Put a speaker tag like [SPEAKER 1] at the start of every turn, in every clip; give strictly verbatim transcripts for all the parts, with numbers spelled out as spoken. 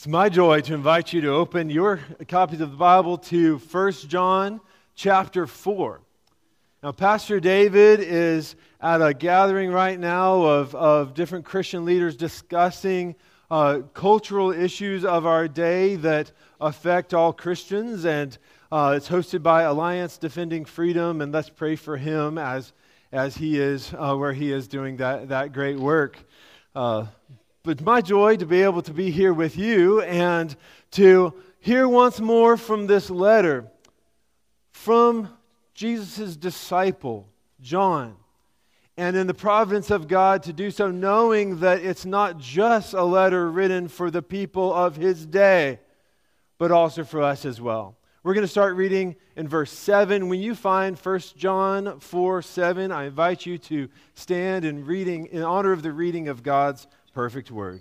[SPEAKER 1] It's my joy to invite you to open your copies of the Bible to First John chapter four. Now, Pastor David is at a gathering right now of, of different Christian leaders discussing uh, cultural issues of our day that affect all Christians, and uh, it's hosted by Alliance Defending Freedom, and let's pray for him as as he is uh, where he is doing that, that great work. Uh, but it's my joy to be able to be here with you and to hear once more from this letter from Jesus' disciple, John, and in the providence of God to do so, knowing that it's not just a letter written for the people of his day, but also for us as well. We're going to start reading in verse seven. When you find First John four seven, I invite you to stand in reading in honor of the reading of God's perfect word.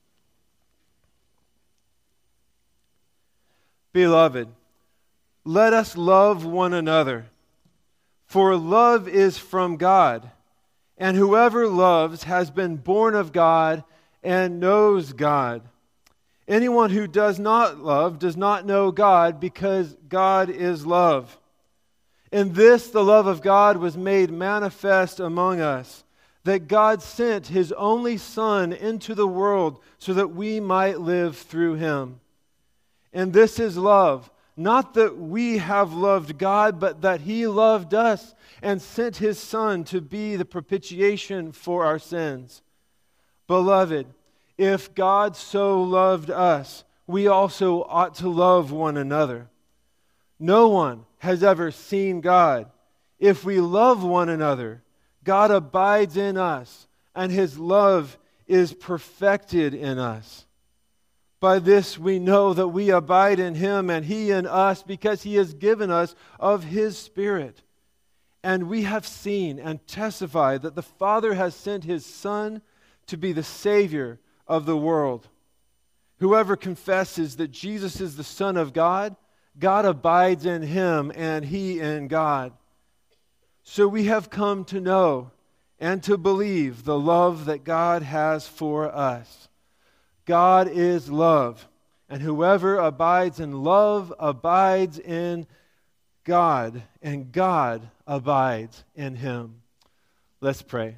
[SPEAKER 1] Beloved, let us love one another, for love is from God, and whoever loves has been born of God and knows God. Anyone who does not love does not know God, because God is love. In this the love of God was made manifest among us, that God sent His only Son into the world so that we might live through Him. And this is love, not that we have loved God, but that He loved us and sent His Son to be the propitiation for our sins. Beloved, if God so loved us, we also ought to love one another. No one has ever seen God. If we love one another, God abides in us, and His love is perfected in us. By this we know that we abide in Him and He in us, because He has given us of His Spirit. And we have seen and testified that the Father has sent His Son to be the Savior of the world. Whoever confesses that Jesus is the Son of God, God abides in Him and He in God. So we have come to know and to believe the love that God has for us. God is love, and whoever abides in love abides in God, and God abides in him. Let's pray.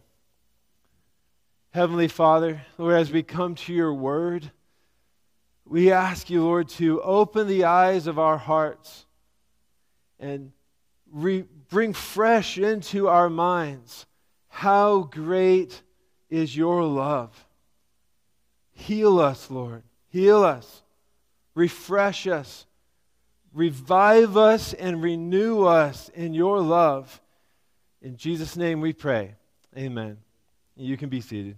[SPEAKER 1] Heavenly Father, Lord, as we come to your word, we ask you, Lord, to open the eyes of our hearts and re- bring fresh into our minds how great is your love. Heal us, Lord. Heal us. Refresh us. Revive us and renew us in your love. In Jesus' name we pray. Amen. You can be seated.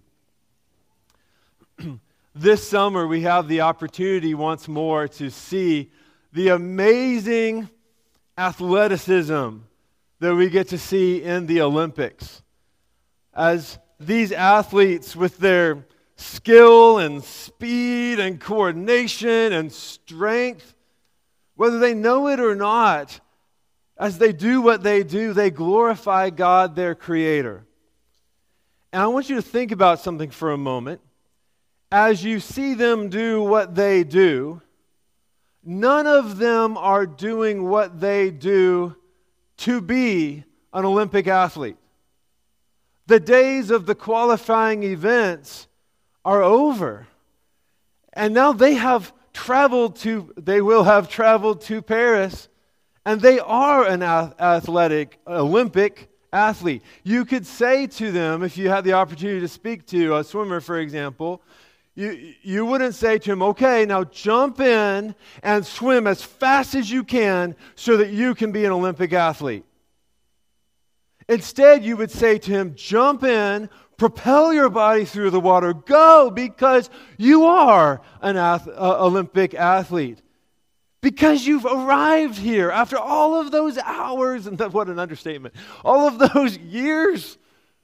[SPEAKER 1] This summer we have the opportunity once more to see the amazing athleticism that we get to see in the Olympics. As these athletes with their skill and speed and coordination and strength, whether they know it or not, as they do what they do, they glorify God, their Creator. And I want you to think about something for a moment. As you see them do what they do, none of them are doing what they do to be an Olympic athlete. The days of the qualifying events are over. And now they have traveled to, they will have traveled to Paris, and they are an athletic, Olympic athlete. You could say to them, if you had the opportunity to speak to a swimmer, for example, you, you wouldn't say to him, okay, now jump in and swim as fast as you can so that you can be an Olympic athlete. Instead, you would say to him, jump in, propel your body through the water, go, because you are an ath- uh, Olympic athlete. Because you've arrived here after all of those hours, and what an understatement, all of those years,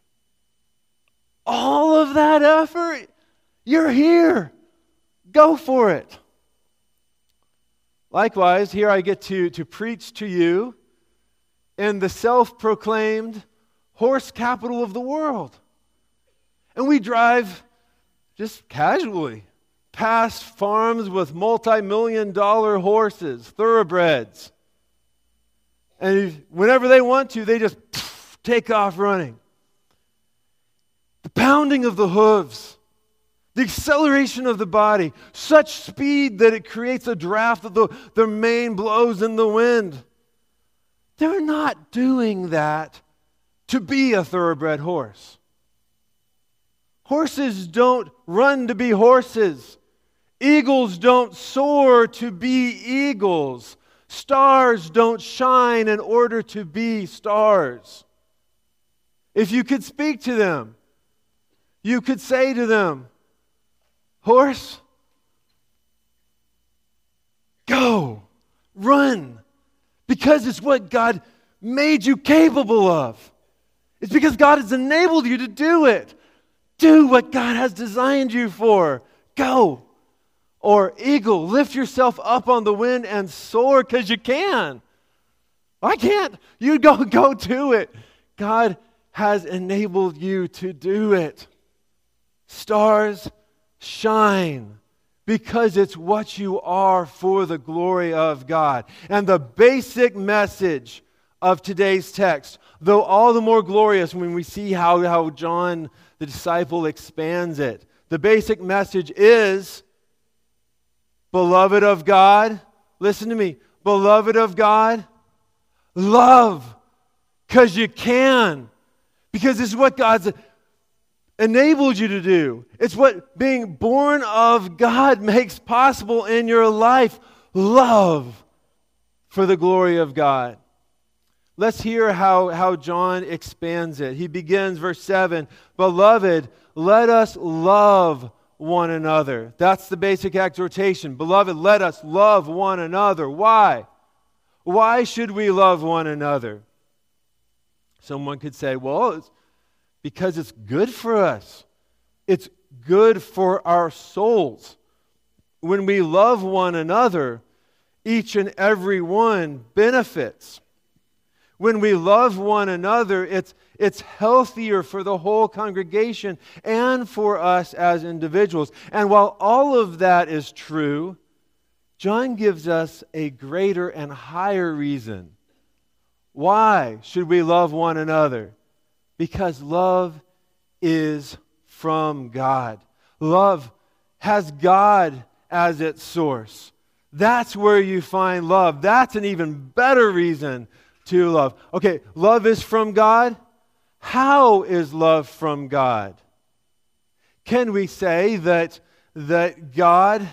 [SPEAKER 1] all of that effort, you're here. Go for it. Likewise, here I get to, to preach to you in the self-proclaimed horse capital of the world. And we drive just casually past farms with multi-million dollar horses, thoroughbreds. And whenever they want to, they just poof, take off running. The pounding of the hooves, the acceleration of the body, such speed that it creates a draft that the, their mane blows in the wind. They're not doing that to be a thoroughbred horse. Horses don't run to be horses. Eagles don't soar to be eagles. Stars don't shine in order to be stars. If you could speak to them, you could say to them, horse, go, run, because it's what God made you capable of. It's because God has enabled you to do it. Do what God has designed you for. Go. Or eagle, lift yourself up on the wind and soar because you can. I can't. You go, go do it. God has enabled you to do it. Stars shine because it's what you are for the glory of God. And the basic message of today's text, though all the more glorious when we see how, how John the disciple expands it, the basic message is, beloved of God, listen to me, beloved of God, love, because you can, because this is what God's enabled you to do. It's what being born of God makes possible in your life. Love for the glory of God. Let's hear how, how John expands it. He begins, verse seven, beloved, let us love one another. That's the basic exhortation. Beloved, let us love one another. Why? Why should we love one another? Someone could say, well, it's because it's good for us. It's good for our souls. When we love one another, each and every one benefits. When we love one another, it's, it's healthier for the whole congregation and for us as individuals. And while all of that is true, John gives us a greater and higher reason. Why should we love one another? Because love is from God. Love has God as its source. That's where you find love. That's an even better reason to love. Okay, love is from God. How is love from God? Can we say that, that God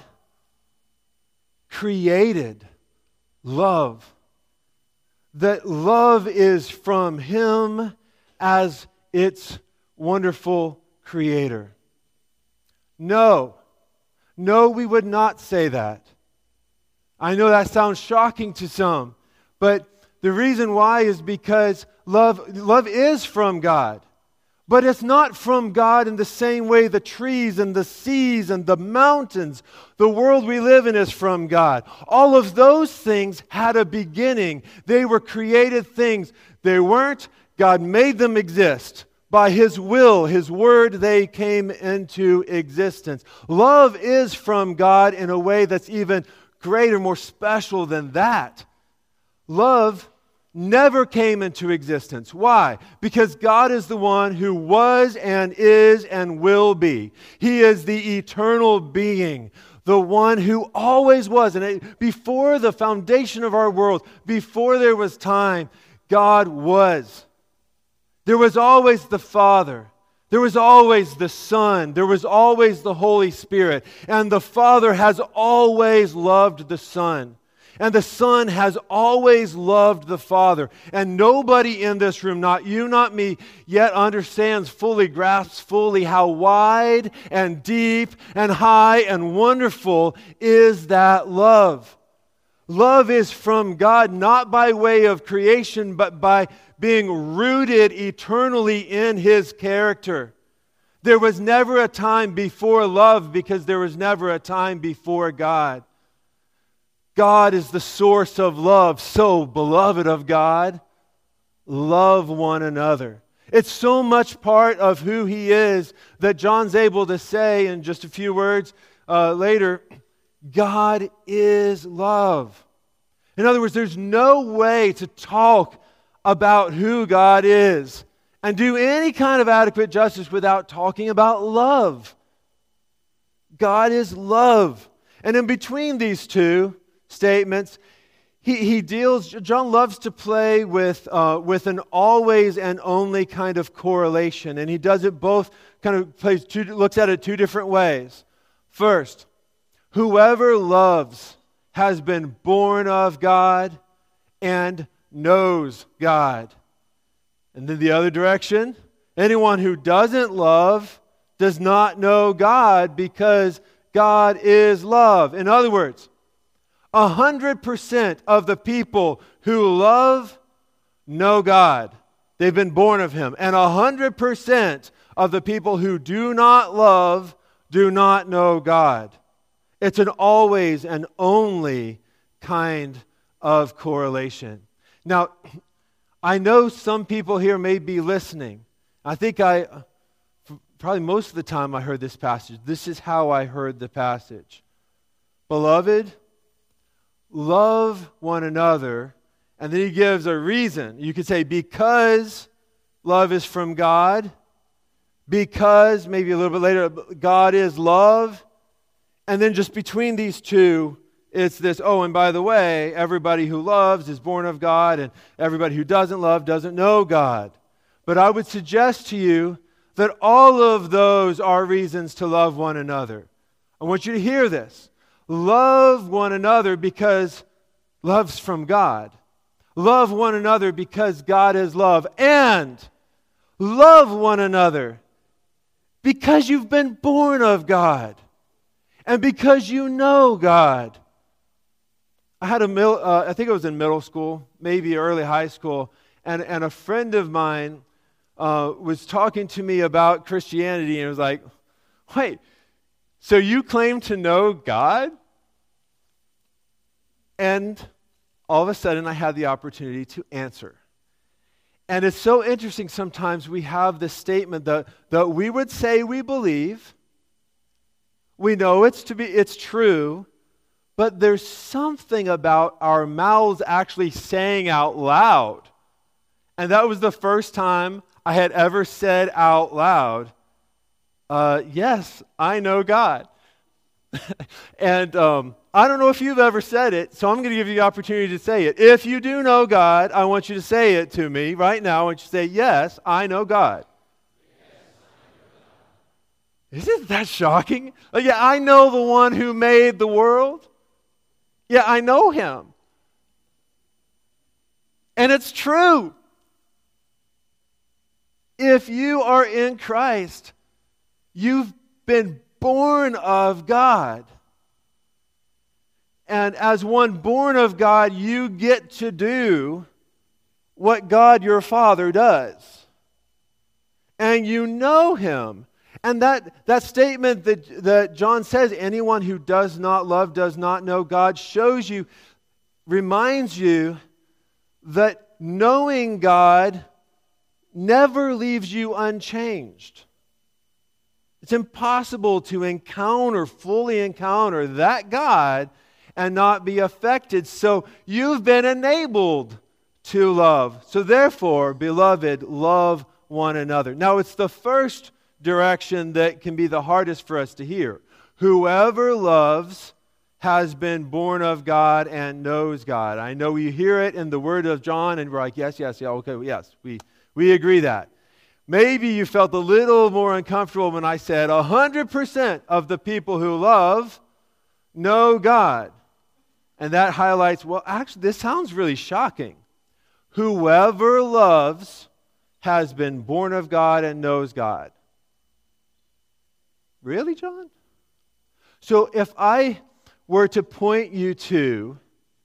[SPEAKER 1] created love? That love is from Him as its wonderful creator? No. No, we would not say that. I know that sounds shocking to some, but the reason why is because love, love is from God. But it's not from God in the same way the trees and the seas and the mountains, the world we live in is from God. All of those things had a beginning. They were created things. They weren't. God made them exist. By His will, His word, they came into existence. Love is from God in a way that's even greater, more special than that. Love never came into existence. Why? Because God is the one who was and is and will be. He is the eternal being, the one who always was. And it, before the foundation of our world, before there was time, God was. There was always the Father. There was always the Son. There was always the Holy Spirit. And the Father has always loved the Son. And the Son has always loved the Father. And nobody in this room, not you, not me, yet understands fully, grasps fully how wide and deep and high and wonderful is that love. Love is from God, not by way of creation, but by being rooted eternally in His character. There was never a time before love because there was never a time before God. God is the source of love. So, beloved of God, love one another. It's so much part of who He is that John's able to say in just a few words, uh, later, God is love. In other words, there's no way to talk about who God is and do any kind of adequate justice without talking about love. God is love. And in between these two statements, he, he deals, John loves to play with, uh, with an always and only kind of correlation. And he does it both, kind of plays two, looks at it two different ways. First, whoever loves has been born of God and knows God. And then the other direction, anyone who doesn't love does not know God because God is love. In other words, a hundred percent of the people who love know God. They've been born of Him. And a hundred percent of the people who do not love do not know God. It's an always and only kind of correlation. Now, I know some people here may be listening. I think I, probably most of the time I heard this passage. This is how I heard the passage. Beloved, love one another. And then he gives a reason. You could say because love is from God. Because, maybe a little bit later, God is love. And then just between these two, it's this, oh, and by the way, everybody who loves is born of God, and everybody who doesn't love doesn't know God. But I would suggest to you that all of those are reasons to love one another. I want you to hear this. Love one another because love's from God. Love one another because God is love. And love one another because you've been born of God. And because you know God. I had a middle, uh, I think it was in middle school, maybe early high school, and, and a friend of mine uh, was talking to me about Christianity, and it was like, wait, so you claim to know God? And all of a sudden I had the opportunity to answer. And it's so interesting sometimes we have this statement that, that we would say we believe, we know it's to be it's true, but there's something about our mouths actually saying out loud. And that was the first time I had ever said out loud, uh, yes, I know God. and um, I don't know if you've ever said it, so I'm going to give you the opportunity to say it. If you do know God, I want you to say it to me right now. I want you to say, yes, I know God. Isn't that shocking? Oh, yeah, I know the one who made the world. Yeah, I know Him. And it's true. If you are in Christ, you've been born of God. And as one born of God, you get to do what God your Father does. And you know Him. And that, that statement that, that John says, anyone who does not love does not know God, shows you, reminds you that knowing God never leaves you unchanged. It's impossible to encounter, fully encounter that God and not be affected. So you've been enabled to love. So therefore, beloved, love one another. Now it's the first direction that can be the hardest for us to hear. Whoever loves has been born of God and knows God. I know you hear it in the word of John and we're like, yes, yes, yeah, okay, yes, we, we agree that. Maybe you felt a little more uncomfortable when I said one hundred percent of the people who love know God. And that highlights, well, actually, this sounds really shocking. Whoever loves has been born of God and knows God. Really, John? So if I were to point you to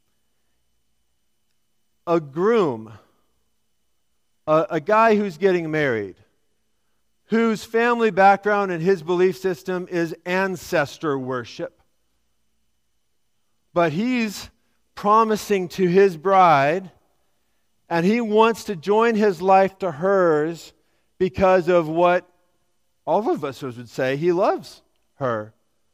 [SPEAKER 1] a groom, a, a guy who's getting married, whose family background and his belief system is ancestor worship, but he's promising to his bride, and he wants to join his life to hers because of what all of us would say, he loves her.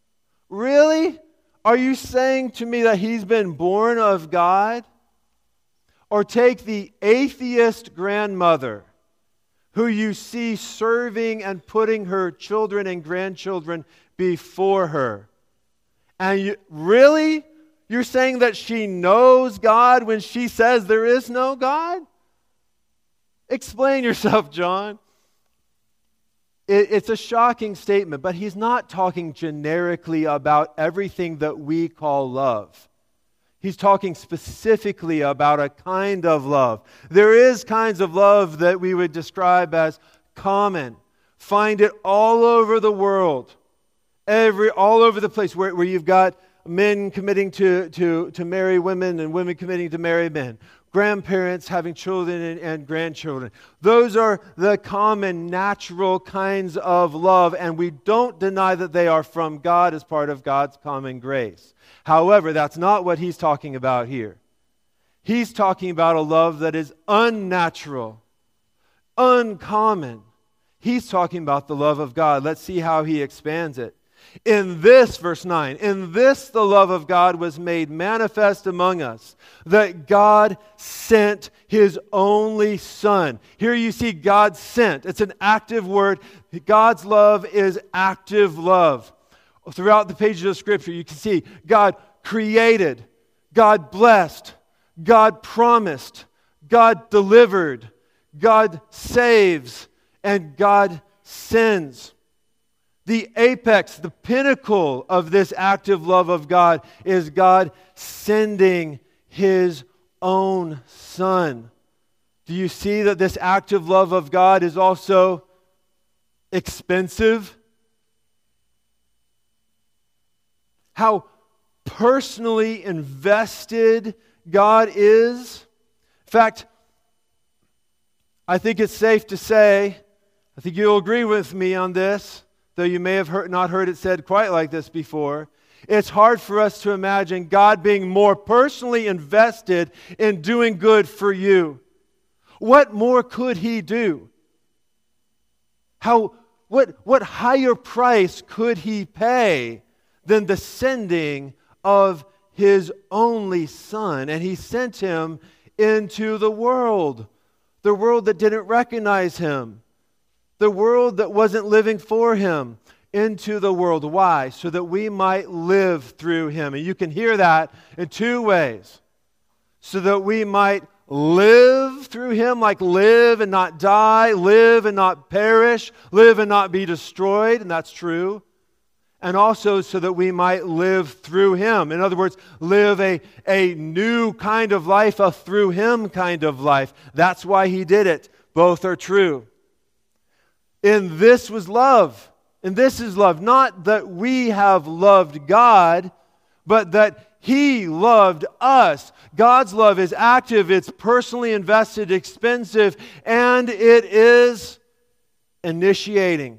[SPEAKER 1] Really? Are you saying to me that he's been born of God? Or take the atheist grandmother who you see serving and putting her children and grandchildren before her. And you, really? You're saying that she knows God when she says there is no God? Explain yourself, John. It, it's a shocking statement, but he's not talking generically about everything that we call love. He's talking specifically about a kind of love. There is kinds of love that we would describe as common. Find it all over the world. Every, all over the place where, where you've got men committing to, to, to marry women and women committing to marry men. Grandparents having children and, and grandchildren. Those are the common, natural kinds of love, and we don't deny that they are from God as part of God's common grace. However, that's not what he's talking about here. He's talking about a love that is unnatural, uncommon. He's talking about the love of God. Let's see how he expands it. In this, verse nine, in this the love of God was made manifest among us, that God sent His only Son. Here you see God sent. It's an active word. God's love is active love. Throughout the pages of Scripture, you can see God created, God blessed, God promised, God delivered, God saves, and God sends. The apex, the pinnacle of this active love of God is God sending His own Son. Do you see that this active love of God is also expensive? How personally invested God is. In fact, I think it's safe to say, I think you'll agree with me on this, though you may have heard, not heard it said quite like this before. It's hard for us to imagine God being more personally invested in doing good for you. What more could He do? How, what, what higher price could He pay than the sending of His only Son? And He sent Him into the world, the world that didn't recognize Him, the world that wasn't living for Him, into the world. Why? So that we might live through Him. And you can hear that in two ways. So that we might live through Him, like live and not die, live and not perish, live and not be destroyed, and that's true. And also so that we might live through Him. In other words, live a, a new kind of life, a through Him kind of life. That's why He did it. Both are true. And this was love. And this is love. Not that we have loved God, but that He loved us. God's love is active, it's personally invested, expensive, and it is initiating.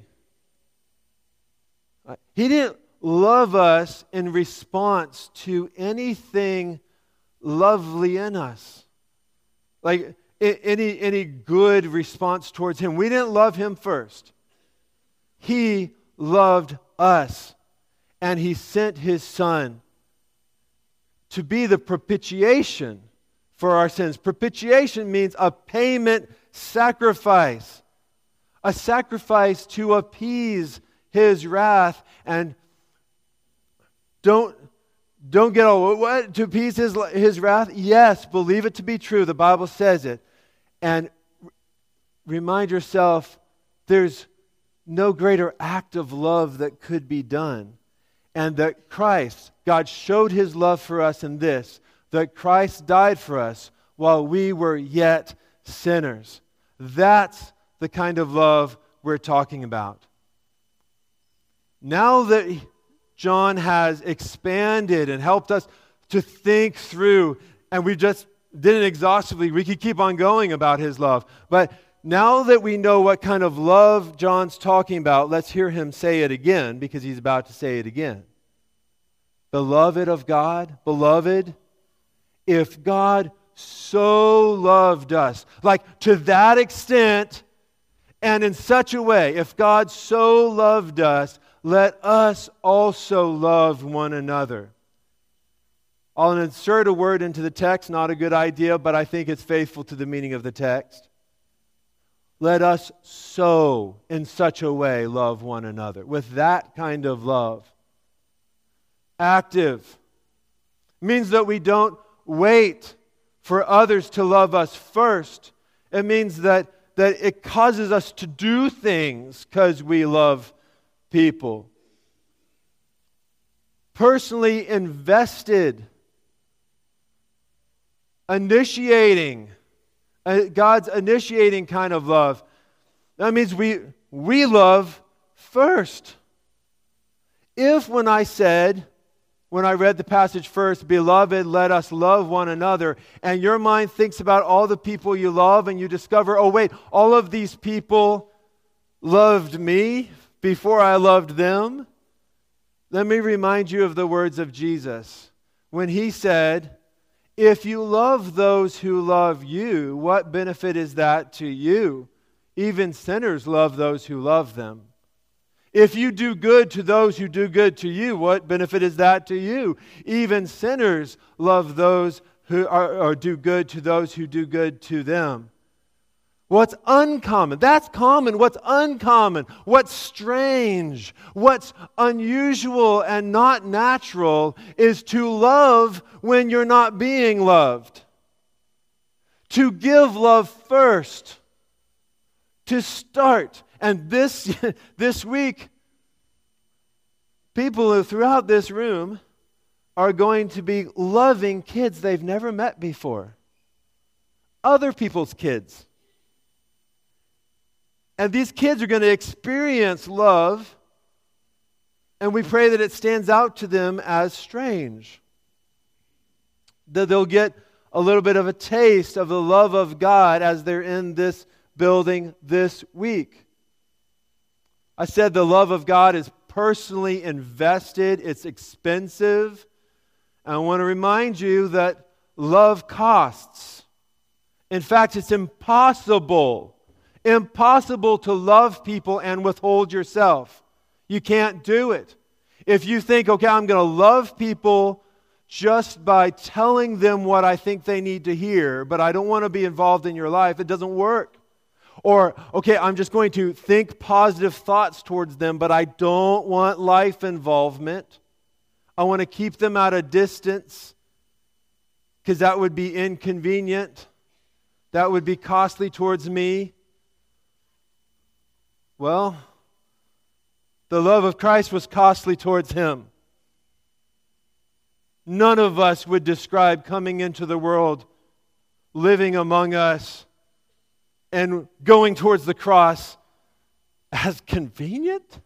[SPEAKER 1] He didn't love us in response to anything lovely in us. Like any, any good response towards Him. We didn't love Him first. He loved us. And He sent His Son to be the propitiation for our sins. Propitiation means a payment sacrifice. A sacrifice to appease His wrath. And don't, don't get all, what? To appease his, his wrath? Yes, believe it to be true. The Bible says it. And remind yourself, there's no greater act of love that could be done. And that Christ, God showed His love for us in this, that Christ died for us while we were yet sinners. That's the kind of love we're talking about. Now that John has expanded and helped us to think through, and we just didn't exhaustively, we could keep on going about His love. But now that we know what kind of love John's talking about, let's hear him say it again, because he's about to say it again. Beloved of God, beloved, if God so loved us, like to that extent and in such a way, if God so loved us, let us also love one another. I'll insert a word into the text, not a good idea, but I think it's faithful to the meaning of the text. Let us so, in such a way, love one another. With that kind of love. Active. Means that we don't wait for others to love us first. It means that, that it causes us to do things because we love people. Personally invested. Initiating. Uh, God's initiating kind of love. That means we, we love first. If when I said, when I read the passage first, beloved, let us love one another, and your mind thinks about all the people you love and you discover, oh wait, all of these people loved me before I loved them. Let me remind you of the words of Jesus when He said, if you love those who love you, what benefit is that to you? Even sinners love those who love them. If you do good to those who do good to you, what benefit is that to you? Even sinners love those who are, or do good to those who do good to them. What's uncommon? That's common. What's uncommon? What's strange? What's unusual and not natural is to love when you're not being loved. To give love first. To start. And this, this week, people throughout this room are going to be loving kids they've never met before. Other people's kids. And these kids are going to experience love, and we pray that it stands out to them as strange. That they'll get a little bit of a taste of the love of God as they're in this building this week. I said the love of God is personally invested, it's expensive. And I want to remind you that love costs. In fact, it's impossible Impossible to love people and withhold yourself. You can't do it. If you think, okay, I'm going to love people just by telling them what I think they need to hear, but I don't want to be involved in your life, it doesn't work. Or, okay, I'm just going to think positive thoughts towards them, but I don't want life involvement. I want to keep them at a distance because that would be inconvenient. That would be costly towards me. Well, the love of Christ was costly towards Him. None of us would describe coming into the world, living among us, and going towards the cross as convenient.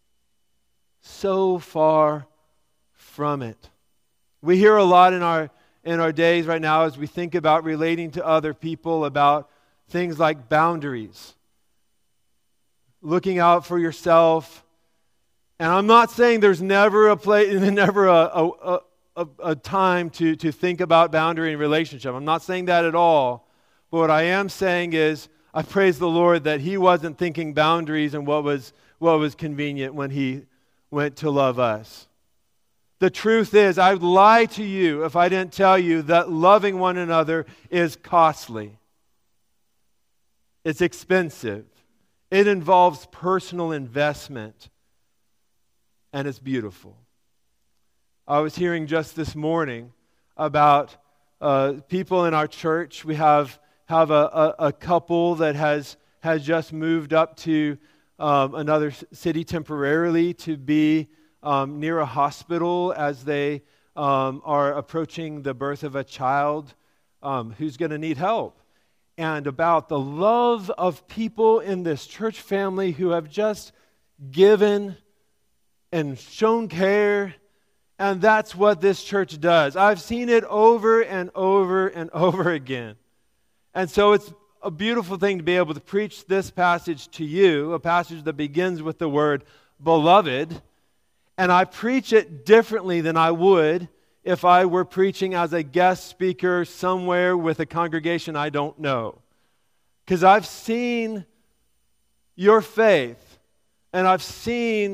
[SPEAKER 1] So far from it. We hear a lot in our in our days right now as we think about relating to other people about things like boundaries. Looking out for yourself. And I'm not saying there's never a place, never a, a, a, a time to, to think about boundary and relationship. I'm not saying that at all. But what I am saying is, I praise the Lord that He wasn't thinking boundaries and what was what was convenient when He went to love us. The truth is, I would lie to you if I didn't tell you that loving one another is costly. It's expensive. It involves personal investment, and it's beautiful. I was hearing just this morning about uh, people in our church. We have have a, a, a couple that has has just moved up to um, another city temporarily to be um, near a hospital as they um, are approaching the birth of a child um, who's going to need help. And about the love of people in this church family who have just given and shown care. And that's what this church does. I've seen it over and over and over again. And so it's a beautiful thing to be able to preach this passage to you, a passage that begins with the word beloved. And I preach it differently than I would if I were preaching as a guest speaker somewhere with a congregation I don't know. Because I've seen your faith, and I've seen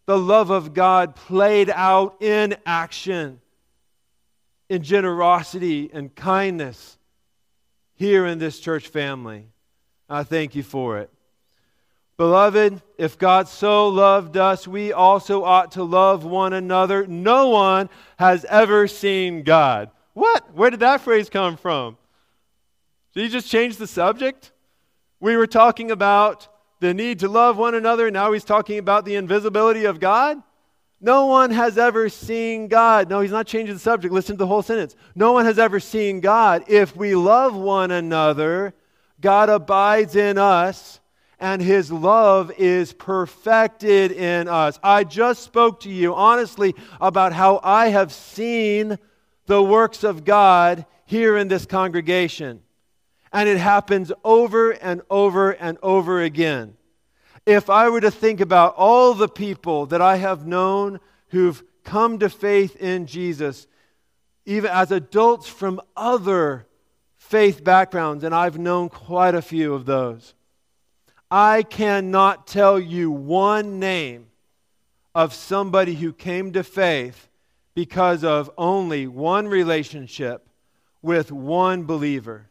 [SPEAKER 1] the love of God played out in action, in generosity and kindness here in this church family. I thank you for it. Beloved, if God so loved us, we also ought to love one another. No one has ever seen God. What? Where did that phrase come from? Did he just change the subject? We were talking about the need to love one another. Now he's talking about the invisibility of God. No one has ever seen God. No, he's not changing the subject. Listen to the whole sentence. No one has ever seen God. If we love one another, God abides in us, and His love is perfected in us. I just spoke to you honestly about how I have seen the works of God here in this congregation. And it happens over and over and over again. If I were to think about all the people that I have known who've come to faith in Jesus, even as adults from other faith backgrounds, and I've known quite a few of those, I cannot tell you one name of somebody who came to faith because of only one relationship with one believer.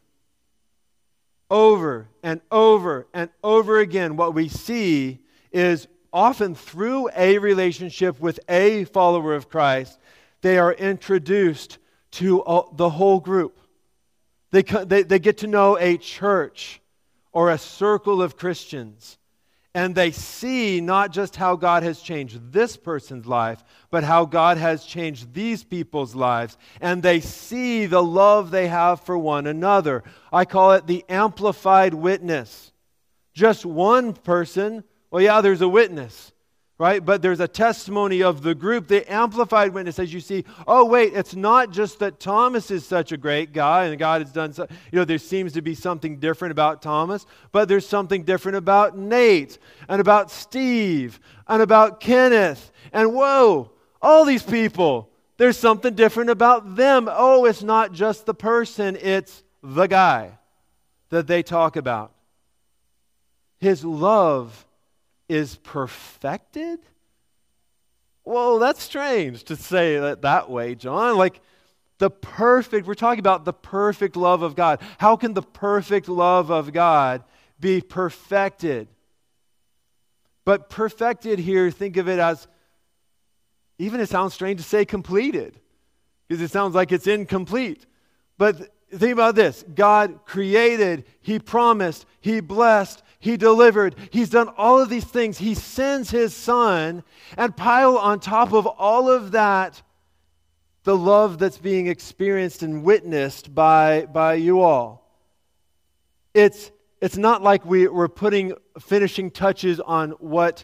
[SPEAKER 1] Over and over and over again, what we see is often through a relationship with a follower of Christ, they are introduced to the whole group. They, they, they get to know a church or a circle of Christians, and they see not just how God has changed this person's life, but how God has changed these people's lives, and they see the love they have for one another. I call it the amplified witness. Just one person, well, yeah, there's a witness, right? But there's a testimony of the group. The amplified witness, as you see, oh, wait, it's not just that Thomas is such a great guy and God has done so, you know, there seems to be something different about Thomas, but there's something different about Nate and about Steve and about Kenneth. And whoa, all these people, there's something different about them. Oh, it's not just the person, it's the guy that they talk about. His love is perfected? Whoa, that's strange to say that that way, John. Like the perfect, we're talking about the perfect love of God. How can the perfect love of God be perfected? But perfected here, think of it as, even it sounds strange to say completed, because it sounds like it's incomplete. But think about this. God created, He promised, He blessed, He delivered. He's done all of these things. He sends His Son, and pile on top of all of that the love that's being experienced and witnessed by, by you all. It's, it's not like we, we're putting finishing touches on what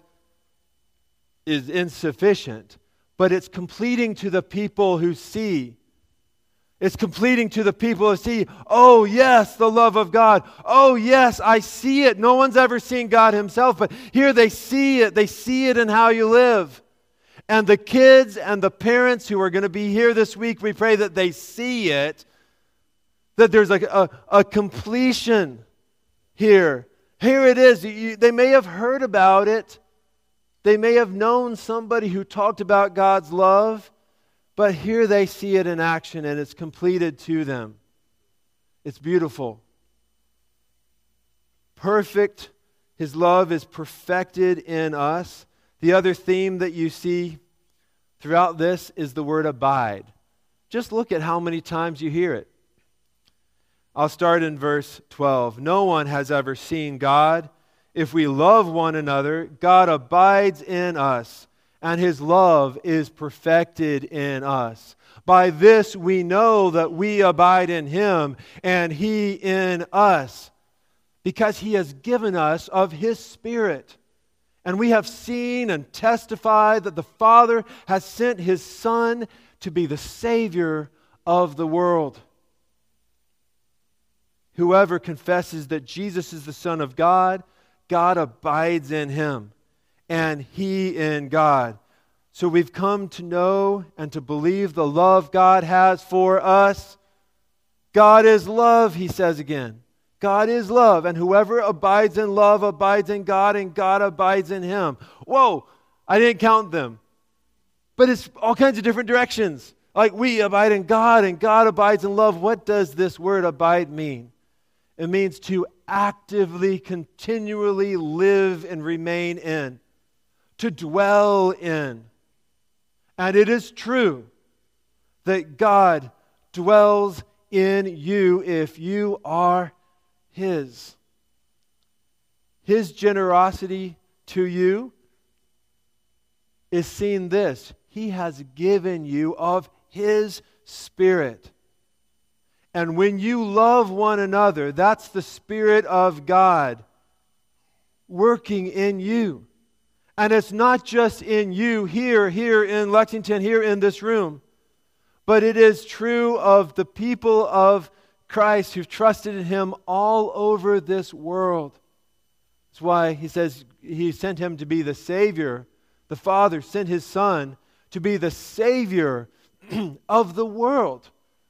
[SPEAKER 1] is insufficient, but it's completing to the people who see. It's completing to the people who see, oh yes, the love of God. Oh yes, I see it. No one's ever seen God Himself, but here they see it. They see it in how you live. And the kids and the parents who are going to be here this week, we pray that they see it, that there's like a, a completion here. Here it is. You, they may have heard about it. They may have known somebody who talked about God's love. But here they see it in action, and it's completed to them. It's beautiful. Perfect. His love is perfected in us. The other theme that you see throughout this is the word abide. Just look at how many times you hear it. I'll start in verse twelve. No one has ever seen God. If we love one another, God abides in us, and His love is perfected in us. By this we know that we abide in Him and He in us, because He has given us of His Spirit. And we have seen and testified that the Father has sent His Son to be the Savior of the world. Whoever confesses that Jesus is the Son of God, God abides in Him, and He in God. So we've come to know and to believe the love God has for us. God is love, He says again. God is love, and whoever abides in love abides in God, and God abides in him. Whoa, I didn't count them. But it's all kinds of different directions. Like we abide in God and God abides in love. What does this word abide mean? It means to actively, continually live and remain in. To dwell in. And it is true that God dwells in you if you are His. His generosity to you is seen this. He has given you of His Spirit. And when you love one another, that's the Spirit of God working in you. And it's not just in you here, here in Lexington, here in this room, but it is true of the people of Christ who've trusted in Him all over this world. That's why He says He sent Him to be the Savior. The Father sent His Son to be the Savior of the world.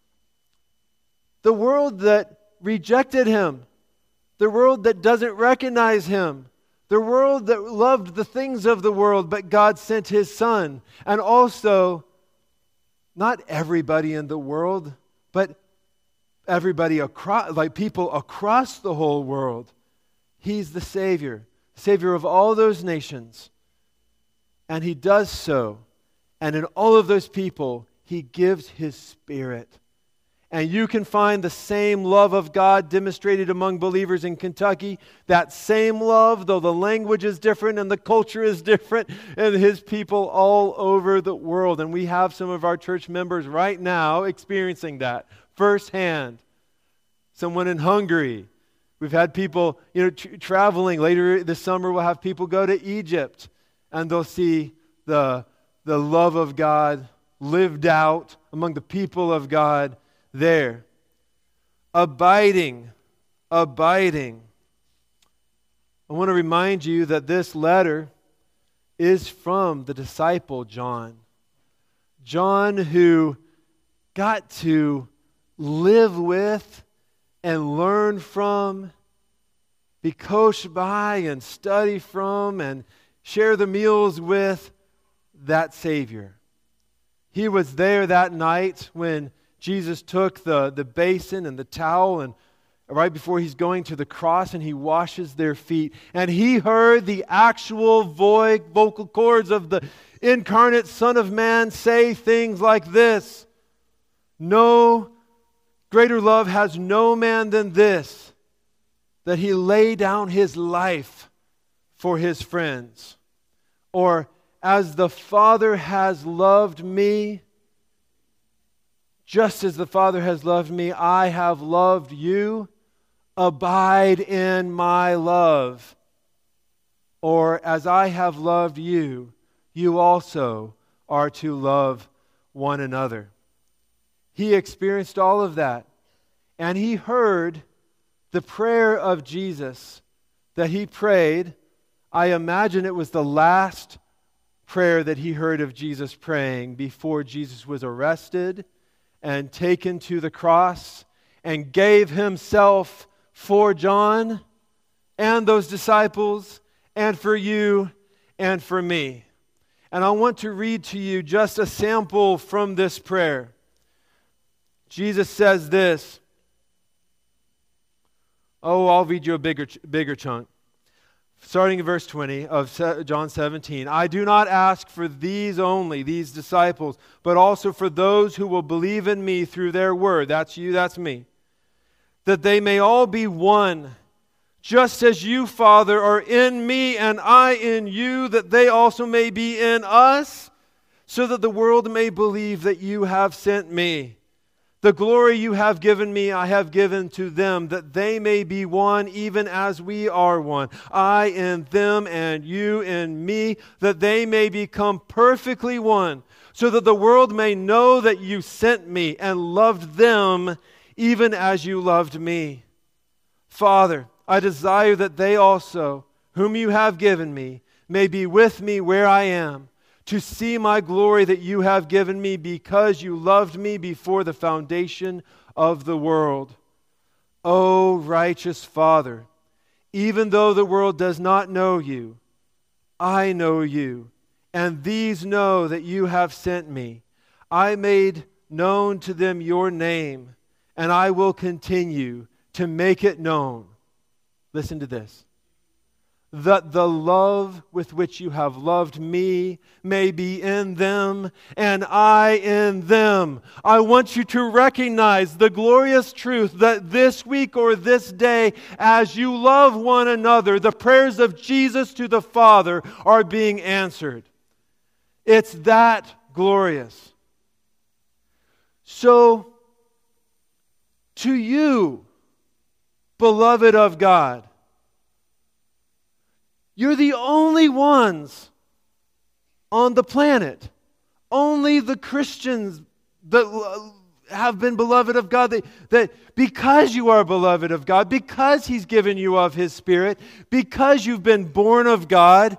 [SPEAKER 1] The world that rejected Him. The world that doesn't recognize Him. The world that loved the things of the world, but God sent His Son. And also, not everybody in the world, but everybody across, like people across the whole world. He's the Savior, Savior of all those nations. And He does so. And in all of those people, He gives His Spirit. And you can find the same love of God demonstrated among believers in Kentucky. That same love, though the language is different and the culture is different, and His people all over the world. And we have some of our church members right now experiencing that firsthand. Someone in Hungary. We've had people, you know, tra- traveling. Later this summer, we'll have people go to Egypt, and they'll see the, the love of God lived out among the people of God there. Abiding, abiding. I want to remind you that this letter is from the disciple John. John, who got to live with and learn from, be coached by and study from and share the meals with that Savior. He was there that night when Jesus took the, the basin and the towel and right before He's going to the cross, and He washes their feet. And He heard the actual voice, vocal cords of the incarnate Son of Man say things like this: "No greater love has no man than this, that He lay down His life for His friends." Or, "As the Father has loved me, just as the Father has loved me, I have loved you. Abide in my love." Or, "As I have loved you, you also are to love one another." He experienced all of that. And He heard the prayer of Jesus that He prayed. I imagine it was the last prayer that He heard of Jesus praying before Jesus was arrested and taken to the cross and gave Himself for John and those disciples and for you and for me. And I want to read to you just a sample from this prayer. Jesus says this. Oh, I'll read you a bigger, bigger chunk. Starting in verse twenty of John seventeen. "I do not ask for these only, these disciples, but also for those who will believe in me through their word." That's you, that's me. "That they may all be one, just as you, Father, are in me and I in you, that they also may be in us, so that the world may believe that you have sent me. The glory you have given me, I have given to them, that they may be one, even as we are one. I in them and you in me, that they may become perfectly one, so that the world may know that you sent me and loved them, even as you loved me. Father, I desire that they also, whom you have given me, may be with me where I am, to see my glory that you have given me, because you loved me before the foundation of the world. O righteous Father, even though the world does not know you, I know you, and these know that you have sent me. I made known to them your name, and I will continue to make it known. Listen to this. That the love with which you have loved me may be in them, and I in them. I want you to recognize the glorious truth that this week or this day, as you love one another, the prayers of Jesus to the Father are being answered. It's that glorious. So, to you, beloved of God, you're the only ones on the planet. Only the Christians that have been beloved of God. That, that because you are beloved of God, because He's given you of His Spirit, because you've been born of God,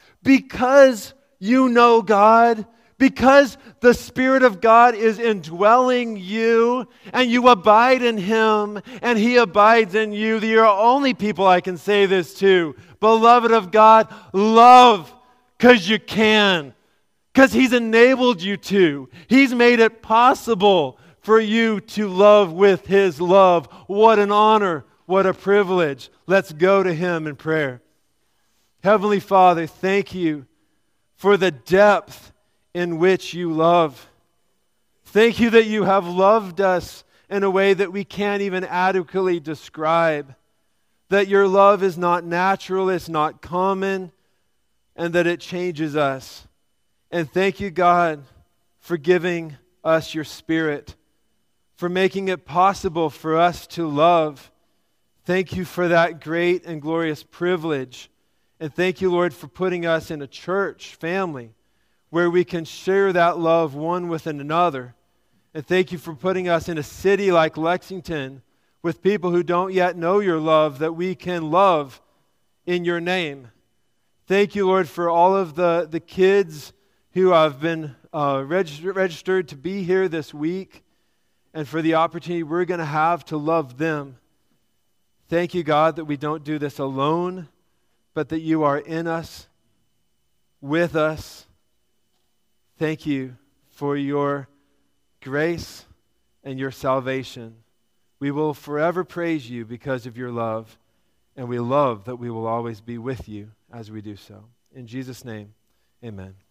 [SPEAKER 1] because you know God, because the Spirit of God is indwelling you and you abide in Him and He abides in you. You're the only people I can say this to. Beloved of God, love because you can. Because He's enabled you to. He's made it possible for you to love with His love. What an honor. What a privilege. Let's go to Him in prayer. Heavenly Father, thank you for the depth in which you love. Thank you that you have loved us in a way that we can't even adequately describe. That your love is not natural, it's not common, and that it changes us. And thank you, God, for giving us your Spirit, for making it possible for us to love. Thank you for that great and glorious privilege. And thank you, Lord, for putting us in a church family where we can share that love one with another. And thank you for putting us in a city like Lexington with people who don't yet know your love, that we can love in your name. Thank you, Lord, for all of the, the kids who have been uh, reg- registered to be here this week, and for the opportunity we're going to have to love them. Thank you, God, that we don't do this alone, but that you are in us, with us. Thank you for your grace and your salvation. We will forever praise you because of your love, and we love that we will always be with you as we do so. In Jesus' name, amen.